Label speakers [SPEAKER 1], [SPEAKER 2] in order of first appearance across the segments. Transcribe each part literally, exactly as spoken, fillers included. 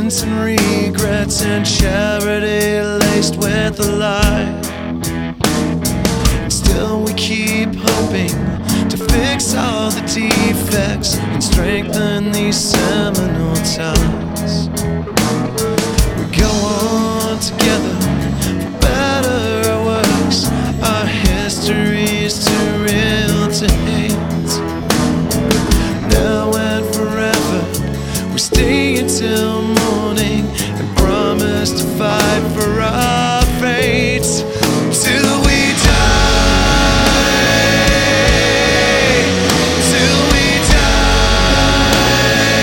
[SPEAKER 1] sins and regrets and charity laced with a lie. And still we keep hoping to fix all the defects and strengthen these seminal ties. We go on together for better or worse. Our history's too real to hate. Now and forever we stay until morning and promise to fight for our fates till we die, till we die.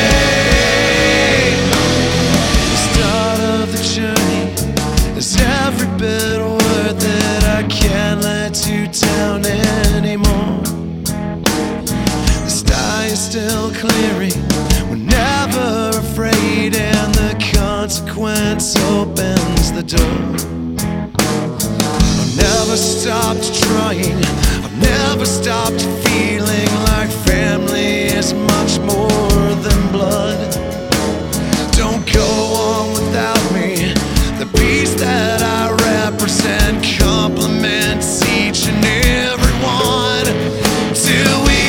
[SPEAKER 1] The start of the journey is every bit worth it. I can't let you down anymore. The sky is still clearing, we're never afraid, and the consequence opens the door. I've never stopped trying, I've never stopped feeling like family is much more than blood. Don't go on without me, the peace that I represent complements each and every one till we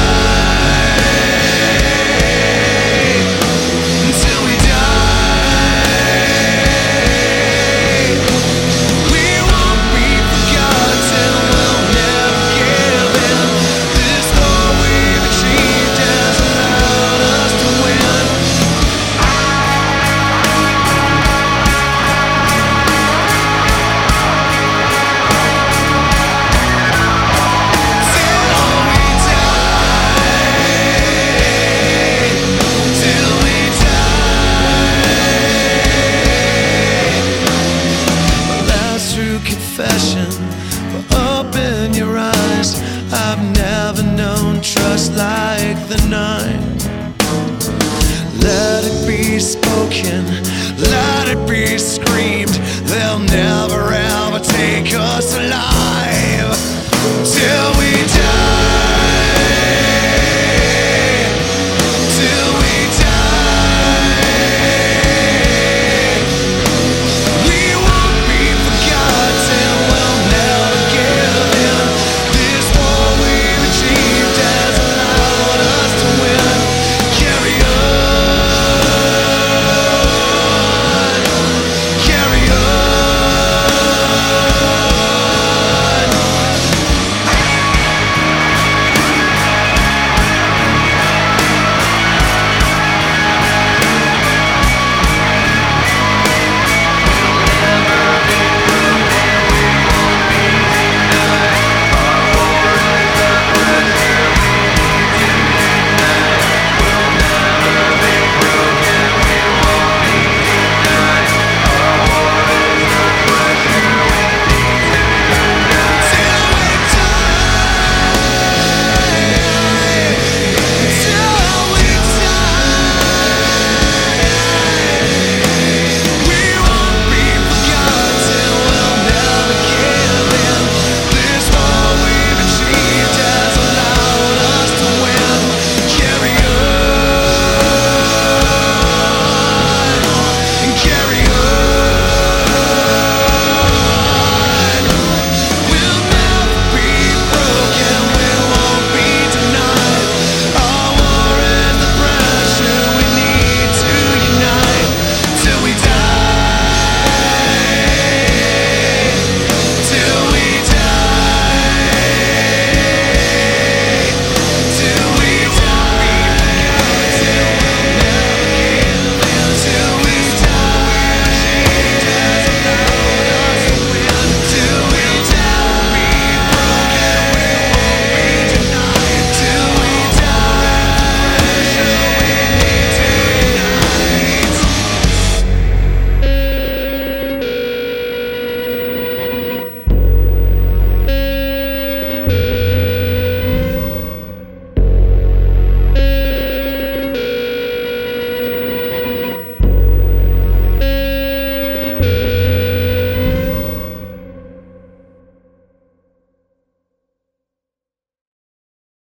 [SPEAKER 1] confession, but open your eyes. I've never known trust like the night. Let it be spoken, let it be screamed. They'll never ever take us alive till